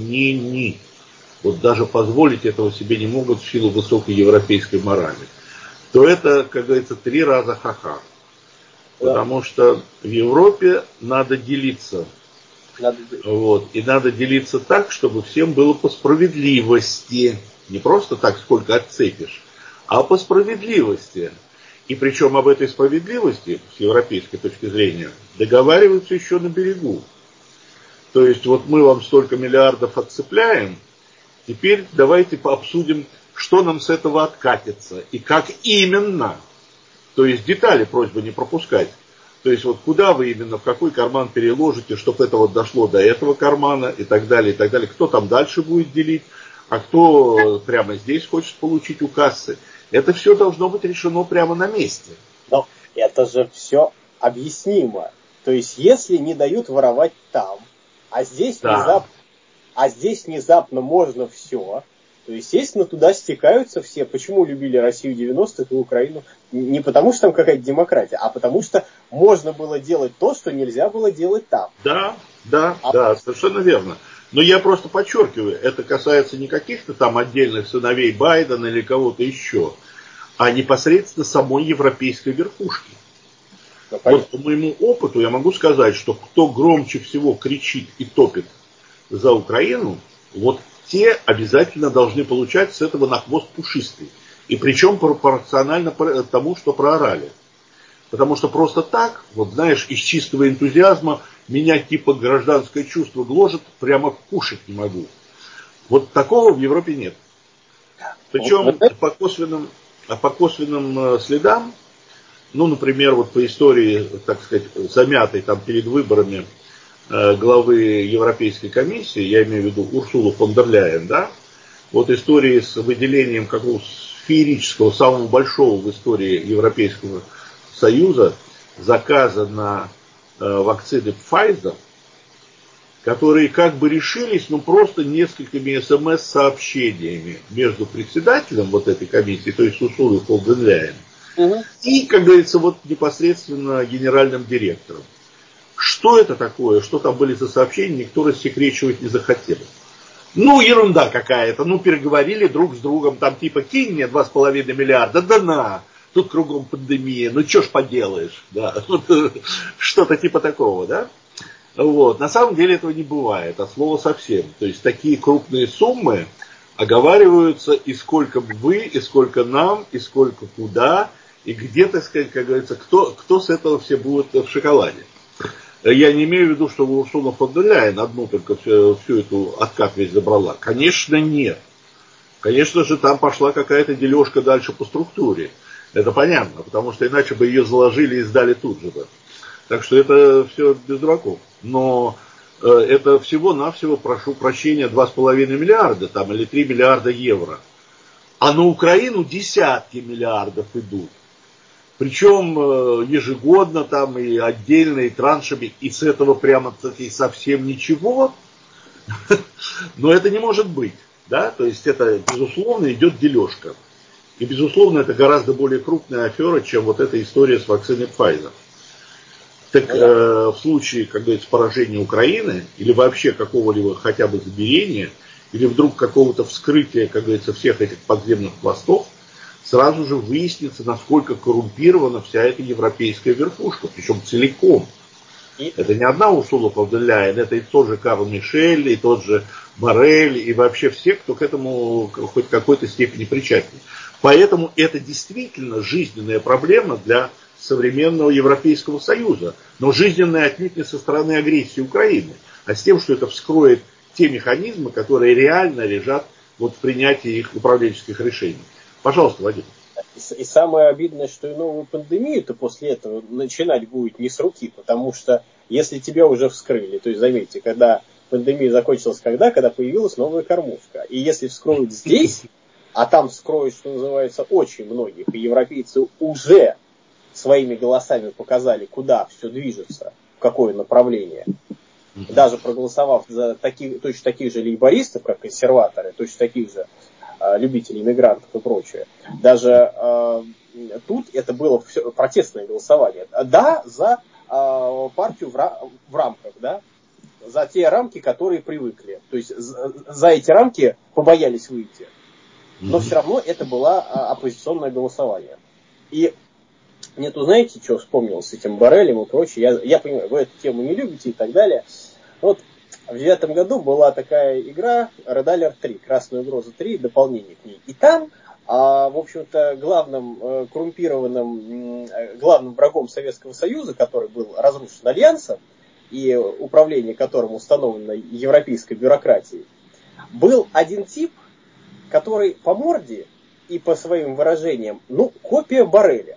вот даже позволить этого себе не могут в силу высокой европейской морали, то это, как говорится, 3 раза ха-ха. Да. Потому что в Европе надо делиться. Вот. И надо делиться так, чтобы всем было по справедливости. Не просто так, сколько отцепишь, а по справедливости. И причем об этой справедливости, с европейской точки зрения, договариваются еще на берегу. То есть вот мы вам столько миллиардов отцепляем, теперь давайте обсудим, что нам с этого откатится и как именно. То есть детали просьба не пропускать. То есть вот куда вы именно, в какой карман переложите, чтобы это вот дошло до этого кармана и так далее, и так далее. Кто там дальше будет делить, а кто прямо здесь хочет получить у кассы. Это все должно быть решено прямо на месте. Но это же все объяснимо. То есть если не дают воровать там, а здесь да. внезапно можно все, то, естественно, туда стекаются все. Почему любили Россию 90-х и Украину? Не потому, что там какая-то демократия, а потому, что можно было делать то, что нельзя было делать там. Да, совершенно верно. Но я просто подчеркиваю, это касается не каких-то там отдельных сыновей Байдена или кого-то еще, а непосредственно самой европейской верхушки. Вот по моему опыту я могу сказать, что кто громче всего кричит и топит за Украину, вот те обязательно должны получать с этого на хвост пушистый. И причем пропорционально тому, что проорали. Потому что просто так, вот знаешь, из чистого энтузиазма меня типа гражданское чувство гложет, прямо кушать не могу. Вот такого в Европе нет. Причем по косвенным следам, ну, например, вот по истории, так сказать, замятой там перед выборами главы Европейской комиссии, я имею в виду Урсулу фон дер Ляйен, да, вот истории с выделением какого-то сферического, самого большого в истории Европейского Союза заказа на вакцины Pfizer, которые как бы решились, ну, просто несколькими СМС-сообщениями между председателем вот этой комиссии, то есть Урсулой фон дер Ляйен, и, как говорится, вот непосредственно генеральным директором. Что это такое, что там были за сообщения, никто рассекречивать не захотел. Ну, ерунда какая-то, ну, переговорили друг с другом, там типа, кинь мне 2,5 миллиарда, да на, тут кругом пандемия, ну, что ж поделаешь, да, вот, что-то типа такого, да. Вот, на самом деле этого не бывает, от слова совсем. То есть такие крупные суммы оговариваются, и сколько вы, и сколько нам, и сколько куда, и где, так сказать, как говорится, кто с этого все будет в шоколаде. Я не имею в виду, что Урсула фон дер Ляйен одну только всю эту откат весь забрала. Конечно, нет. Конечно же, там пошла какая-то дележка дальше по структуре. Это понятно, потому что иначе бы ее заложили и сдали тут же. Да. Так что это все без дураков. Но это всего-навсего, прошу прощения, 2,5 миллиарда там, или 3 миллиарда евро. А на Украину десятки миллиардов идут. Причем ежегодно там и отдельные траншами, и с этого прямо-таки совсем ничего. Но это не может быть. Да? То есть это, безусловно, идет дележка. И, безусловно, это гораздо более крупная афера, чем вот эта история с вакциной Pfizer. Так в случае, как говорится, поражения Украины, или вообще какого-либо хотя бы замерения, или вдруг какого-то вскрытия, как говорится, всех этих подземных пластов, сразу же выяснится, насколько коррумпирована вся эта европейская верхушка, причем целиком. Это не одна Урсула фон дер Ляйен, это и тот же Карл Мишель, и тот же Боррель, и вообще все, кто к этому хоть в какой-то степени причастен. Поэтому это действительно жизненная проблема для современного Европейского Союза, но жизненная отнюдь не со стороны агрессии Украины, а с тем, что это вскроет те механизмы, которые реально лежат вот в принятии их управленческих решений. Пожалуйста, Вадим. И самое обидное, что и новую пандемию-то после этого начинать будет не с руки, потому что если тебя уже вскрыли, то есть заметьте, когда пандемия закончилась, когда появилась новая кормушка, и если вскроют здесь, а там скроют, что называется, очень многих, и европейцы уже своими голосами показали, куда все движется, в какое направление. Даже проголосовав за точно таких же лейбористов, как консерваторы, точно таких же любителей иммигрантов и прочее. Даже тут это было все протестное голосование. Да, за партию в рамках, да, за те рамки, которые привыкли. То есть за эти рамки побоялись выйти. Но все равно это было оппозиционное голосование. И мне тут, знаете, что вспомнил с этим Боррелем и прочее. Я понимаю, вы эту тему не любите и так далее. Вот в 2009 году была такая игра Red Alert 3, Красная угроза 3, дополнение к ней. И там, в общем-то, главным коррумпированным, главным врагом Советского Союза, который был разрушен Альянсом, и управление которым установлено европейской бюрократией, был один тип, который по морде и по своим выражениям, копия Борреля.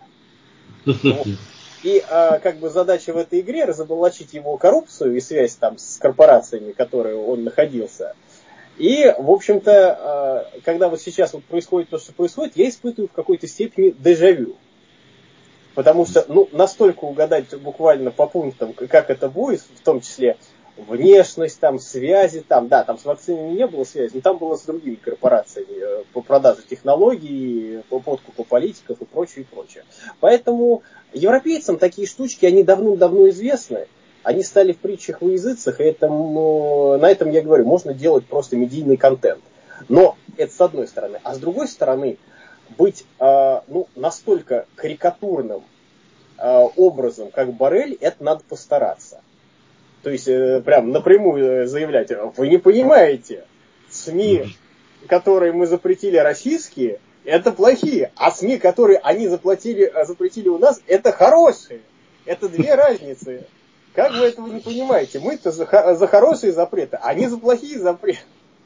И как бы задача в этой игре разоблачить его коррупцию и связь там с корпорациями, в которые он находился. И, в общем-то, когда вот сейчас вот происходит то, что происходит, я испытываю в какой-то степени дежавю. Потому что, настолько угадать буквально по пунктам, как это будет, в том числе внешность, там, связи, там с вакцинами не было связи, но там было с другими корпорациями по продаже технологий, по подкупу политиков и прочее, и прочее. Поэтому европейцам такие штучки, они давным-давно известны, они стали в притчах во языцах, и на этом, я говорю, можно делать просто медийный контент. Но это с одной стороны. А с другой стороны, быть настолько карикатурным образом, как Боррель, это надо постараться. То есть прям напрямую заявлять: вы не понимаете, СМИ, которые мы запретили, российские, это плохие, а СМИ, которые они запретили у нас, это хорошие. Это две разницы. Как вы этого не понимаете? Мы-то за хорошие запреты, а они за плохие запреты.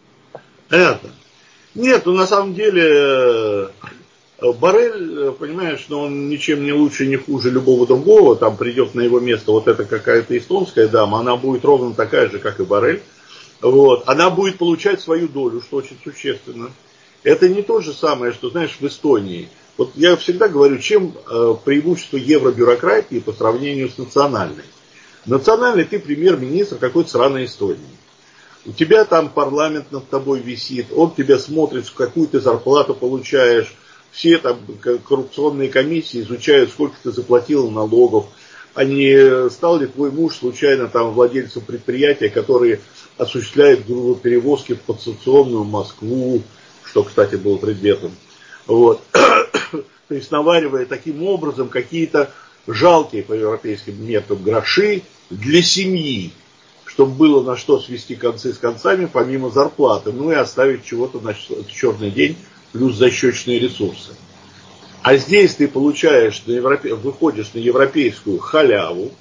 Нет, на самом деле Боррель, понимаешь, он ничем не лучше, не хуже любого другого. Там придет на его место вот эта какая-то эстонская дама, она будет ровно такая же, как и Боррель. Вот. Она будет получать свою долю, что очень существенно. Это не то же самое, что, знаешь, в Эстонии. Вот я всегда говорю, чем преимущество евробюрократии по сравнению с национальной. Национальный ты премьер-министр какой-то сраной Эстонии. У тебя там парламент над тобой висит, он тебя смотрит, какую ты зарплату получаешь. Все там коррупционные комиссии изучают, сколько ты заплатил налогов. А не стал ли твой муж случайно там владельцем предприятия, которые осуществляют перевозки в подстанционную Москву, что, кстати, было предметом. Вот. То есть наваривая таким образом какие-то жалкие по европейским меркам гроши для семьи, чтобы было на что свести концы с концами, помимо зарплаты, и оставить чего-то на черный день, плюс защечные ресурсы. А здесь ты получаешь, выходишь на европейскую халяву,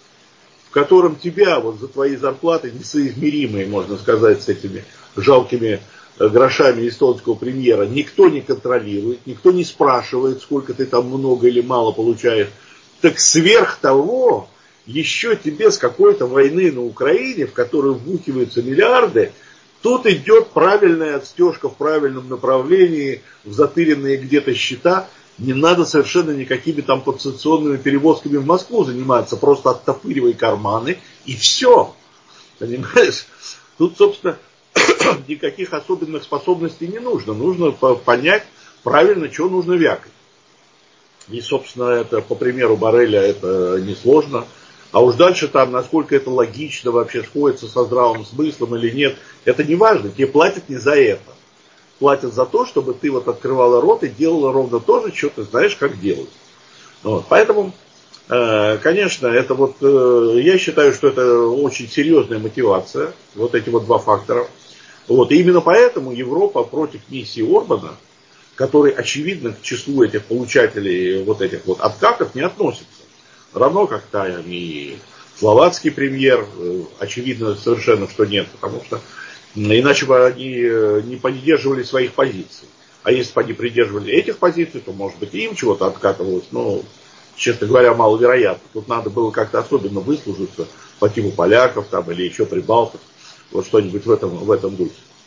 в котором тебя вот за твои зарплаты, несоизмеримые, можно сказать, с этими жалкими грошами эстонского премьера, никто не контролирует, никто не спрашивает, сколько ты там много или мало получаешь. Так сверх того, еще тебе с какой-то войны на Украине, в которую вбухиваются миллиарды, тут идет правильная отстежка в правильном направлении, в затыренные где-то счета. Не надо совершенно никакими там подстанционными перевозками в Москву заниматься, просто оттопыривай карманы и все. Понимаешь? Тут, собственно, никаких особенных способностей не нужно. Нужно понять правильно, что нужно вякать. И, собственно, это по примеру Борреля это несложно. А уж дальше там, насколько это логично вообще сходится со здравым смыслом или нет, это не важно. Тебе платят не за это. Платят за то, чтобы ты вот открывала рот и делала ровно то же, что ты знаешь, как делать. Вот. Поэтому, конечно, это вот, я считаю, что это очень серьезная мотивация, вот эти вот два фактора. Вот. И именно поэтому Европа против миссии Орбана, который, очевидно, к числу этих получателей вот этих вот откатов не относится. Равно как там и словацкий премьер, очевидно совершенно, что нет, потому что иначе бы они не поддерживали своих позиций. А если бы они придерживали этих позиций, то, может быть, им чего-то откатывалось. Но, честно говоря, маловероятно. Тут надо было как-то особенно выслужиться по типу поляков там, или еще прибалтов. Вот что-нибудь в этом духе.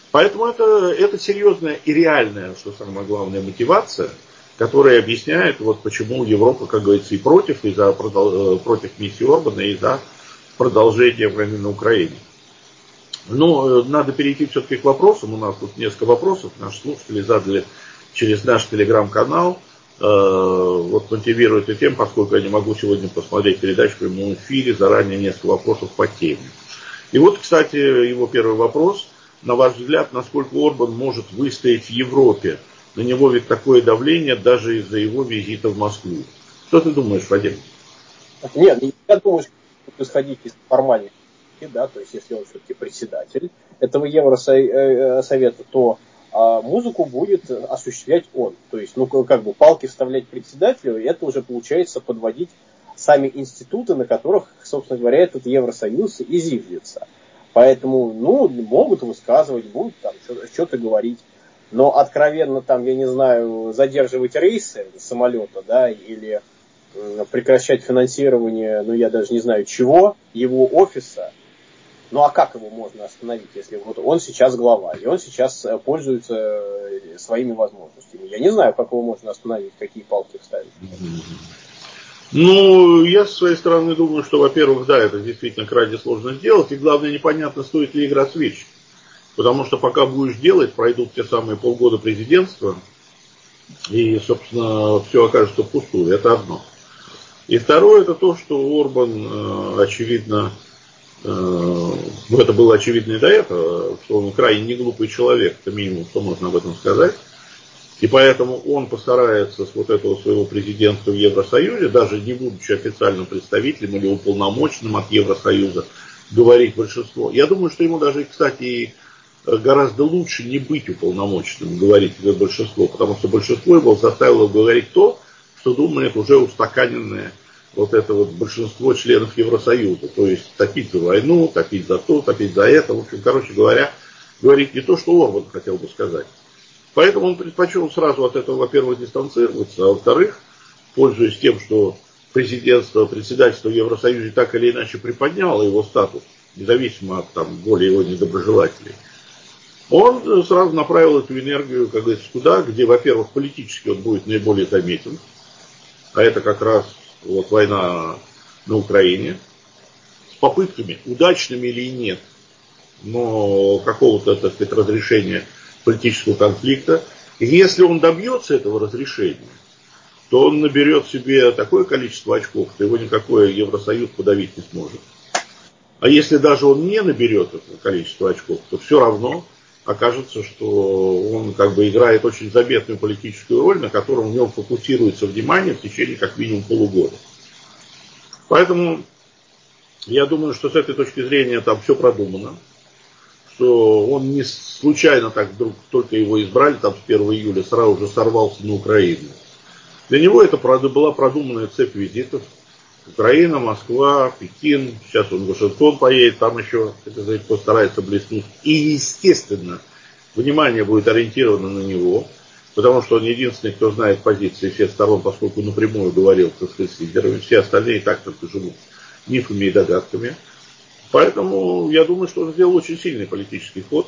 Поэтому это серьезная и реальная, что самое главное, мотивация, которая объясняет, вот почему Европа, как говорится, и против миссии Орбана, и за продолжение войны на Украине. Но надо перейти все-таки к вопросам. У нас тут несколько вопросов. Наши слушатели задали через наш телеграм-канал. Вот мотивируют эту тему, поскольку я не могу сегодня посмотреть передачу в прямом эфире, заранее несколько вопросов по теме. И вот, кстати, его первый вопрос. На ваш взгляд, насколько Орбан может выстоять в Европе? На него ведь такое давление даже из-за его визита в Москву. Что ты думаешь, Вадим? Нет, я думаю, что исходить из формальности, да, то есть если он все-таки председатель этого Евросовета, то музыку будет осуществлять он. То есть, как бы палки вставлять председателю, и это уже получается подводить сами институты, на которых, собственно говоря, этот Евросоюз и зиждется. Поэтому, могут высказывать, будут там что-то говорить. Но откровенно там, я не знаю, задерживать рейсы самолета, да, или прекращать финансирование, я даже не знаю чего, его офиса. А как его можно остановить, если вот он сейчас глава, и он сейчас пользуется своими возможностями? Я не знаю, как его можно остановить, какие палки вставить. Я с своей стороны думаю, что, во-первых, да, это действительно крайне сложно сделать, и главное, непонятно, стоит ли игра свеч. Потому что пока будешь делать, пройдут те самые полгода президентства, и, собственно, все окажется впустую. Это одно. И второе, это то, что Орбан, очевидно, это было очевидно и до этого, что он крайне не глупый человек, это минимум, что можно об этом сказать. И поэтому он постарается с вот этого своего президентства в Евросоюзе, даже не будучи официальным представителем или уполномоченным от Евросоюза, говорить большинство. Я думаю, что ему даже, кстати, гораздо лучше не быть уполномоченным, говорить большинство, потому что большинство его заставило говорить то, что думает уже устаканенное вот это вот большинство членов Евросоюза. То есть топить за войну, топить за то, топить за это. В общем, короче говоря, говорить не то, что Орбан хотел бы сказать. Поэтому он предпочел сразу от этого, во-первых, дистанцироваться, а во-вторых, пользуясь тем, что председательство в Евросоюзе так или иначе приподняло его статус, независимо от воли его недоброжелателей, он сразу направил эту энергию, как говорится, туда, где, во-первых, политически он будет наиболее заметен, а это как раз вот война на Украине, с попытками, удачными или нет, но какого-то, так сказать, разрешения политического конфликта. И если он добьется этого разрешения, то он наберет себе такое количество очков, что его никакой Евросоюз подавить не сможет. А если даже он не наберет это количество очков, то все равно окажется, что он играет очень заметную политическую роль, на котором в нем фокусируется внимание в течение как минимум полугода. Поэтому я думаю, что с этой точки зрения там все продумано, что он не случайно так вдруг только его избрали, с 1 июля сразу же сорвался на Украину. Для него это была продуманная цепь визитов. Украина, Москва, Пекин, сейчас он в Вашингтон поедет, там еще, постарается блеснуть. И, естественно, внимание будет ориентировано на него, потому что он единственный, кто знает позиции всех сторон, поскольку напрямую говорил, с лидерами, все остальные так только живут мифами и догадками. Поэтому я думаю, что он сделал очень сильный политический ход,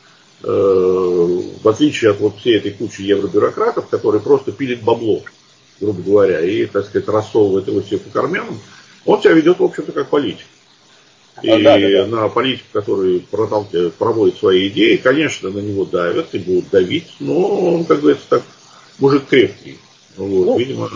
в отличие от всей этой кучи евробюрократов, которые просто пилят бабло, грубо говоря, и, рассовывает его себе по карманам. Он себя ведет, в общем-то, как политик. И на политику, который проводит свои идеи, конечно, на него давят и будут давить, но он, как говорится, так, мужик крепкий. Видимо,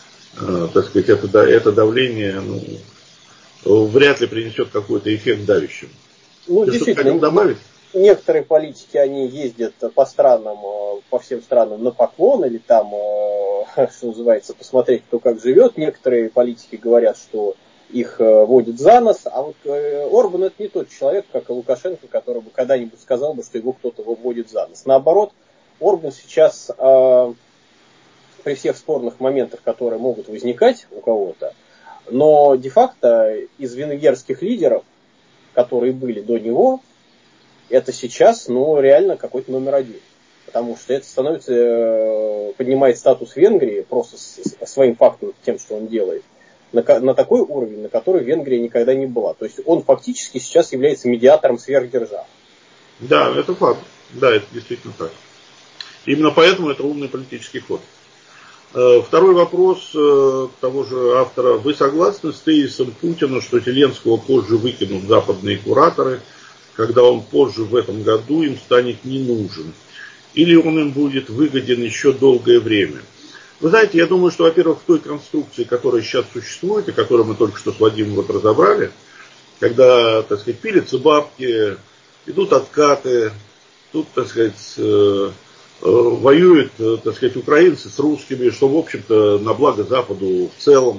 это давление, вряд ли принесет какой-то эффект давящим. Ты что хотел добавить? Некоторые политики, они ездят по странам, по всем странам на поклон, или там, что называется, посмотреть, кто как живет. Некоторые политики говорят, что их водят за нос, а вот Орбан это не тот человек, как и Лукашенко, который бы когда-нибудь сказал бы, что его кто-то водит за нос. Наоборот, Орбан сейчас при всех спорных моментах, которые могут возникать у кого-то, но де-факто из венгерских лидеров, которые были до него, это сейчас, реально какой-то номер один. Потому что это поднимает статус Венгрии просто своим фактом, тем, что он делает, на такой уровень, на который Венгрия никогда не была. То есть он фактически сейчас является медиатором сверхдержав. Да, это факт. Да, это действительно так. Именно поэтому это умный политический ход. Второй вопрос того же автора. Вы согласны с тезисом Путина, что Зеленского позже выкинут западные кураторы, когда он позже в этом году им станет не нужен? Или он им будет выгоден еще долгое время? Вы знаете, я думаю, что, во-первых, в той конструкции, которая сейчас существует, и которую мы только что с Владимиром вот разобрали, когда, так сказать, пилятся бабки, идут откаты, тут, так сказать, воюют, так сказать, украинцы с русскими, что, в общем-то, на благо Западу в целом,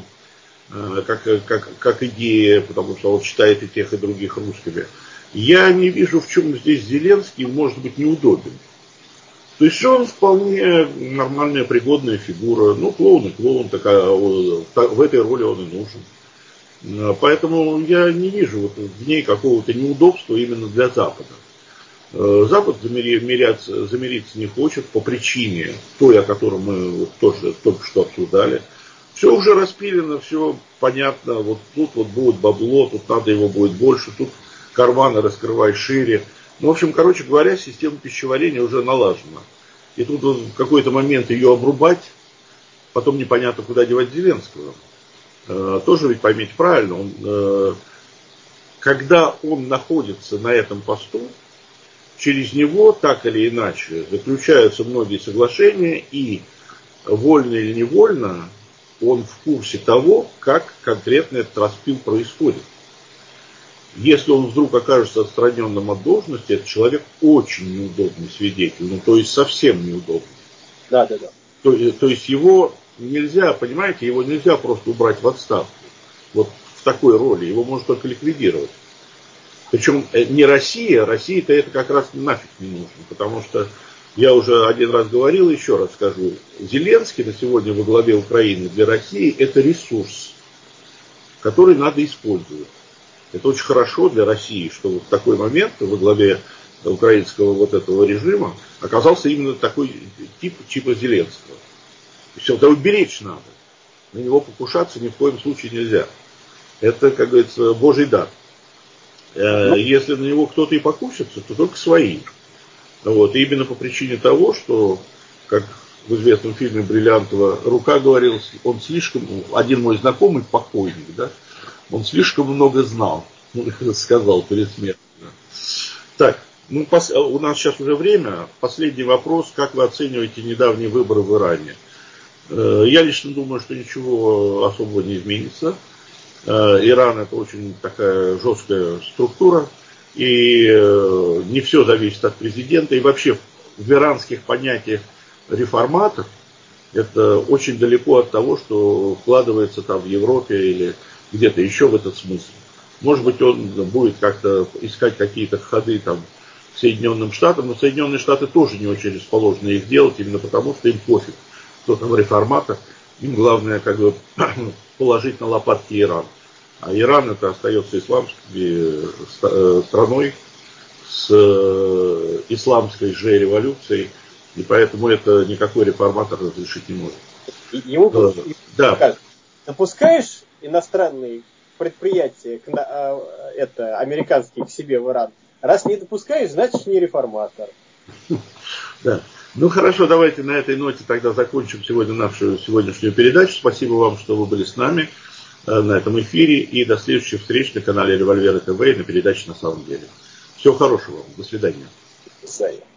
как идея, потому что он считает и тех, и других русскими. Я не вижу, в чем здесь Зеленский может быть неудобен. То есть он вполне нормальная, пригодная фигура. Ну, клоун и клоун, такая, в этой роли он и нужен. Поэтому я не вижу вот в ней какого-то неудобства именно для Запада. Запад замириться не хочет по причине той, о которой мы вот тоже только что обсуждали. Все уже распилено, все понятно. Вот тут вот будет бабло, тут надо его будет больше, тут карманы раскрывай шире. Ну, в общем, короче говоря, система пищеварения уже налажена. И тут в какой-то момент ее обрубать, потом непонятно, куда девать Зеленского. Тоже ведь поймите правильно, когда он находится на этом посту, через него, так или иначе, заключаются многие соглашения, и вольно или невольно он в курсе того, как конкретно этот распил происходит. Если он вдруг окажется отстраненным от должности, это человек очень неудобный свидетель, ну то есть совсем неудобный. Да. То есть его нельзя, понимаете, его нельзя просто убрать в отставку. Вот в такой роли, его можно только ликвидировать. Причем не Россия, России-то это как раз нафиг не нужно, потому что я уже один раз говорил, еще раз скажу, Зеленский на сегодня во главе Украины для России это ресурс, который надо использовать. Это очень хорошо для России, что в такой момент во главе украинского вот этого режима оказался именно такой типа Зеленского. Все, это беречь надо. На него покушаться ни в коем случае нельзя. Это, как говорится, Божий дар. Если на него кто-то и покусится, то только свои. Вот. И именно по причине того, что, как в известном фильме Бриллиантова рука говорил, он слишком, один мой знакомый покойник, да, он слишком много знал, сказал перед смертью. Так, ну, у нас сейчас уже время. Последний вопрос. Как вы оцениваете недавние выборы в Иране? Я лично думаю, что ничего особого не изменится. Иран это очень такая жесткая структура. И не все зависит от президента. И вообще в иранских понятиях реформатов это очень далеко от того, что вкладывается там в Европе или где-то еще в этот смысл. Может быть, он будет как-то искать какие-то ходы там к Соединенным Штатам, но Соединенные Штаты тоже не очень расположены их делать, именно потому что им пофиг, кто там реформатор. Им главное как бы положить на лопатки Иран. А Иран это остается исламской страной с исламской же революцией, и поэтому это никакой реформатор разрешить не может. Ему да. Допускаешь иностранные предприятия, американские, к себе в Иран? Раз не допускаешь, значит не реформатор. Да. Ну хорошо, давайте на этой ноте тогда закончим сегодня нашу сегодняшнюю передачу. Спасибо вам, что вы были с нами на этом эфире. И до следующих встреч на канале Револьвера ТВ и на передаче «На самом деле». Всего хорошего. До свидания. До свидания.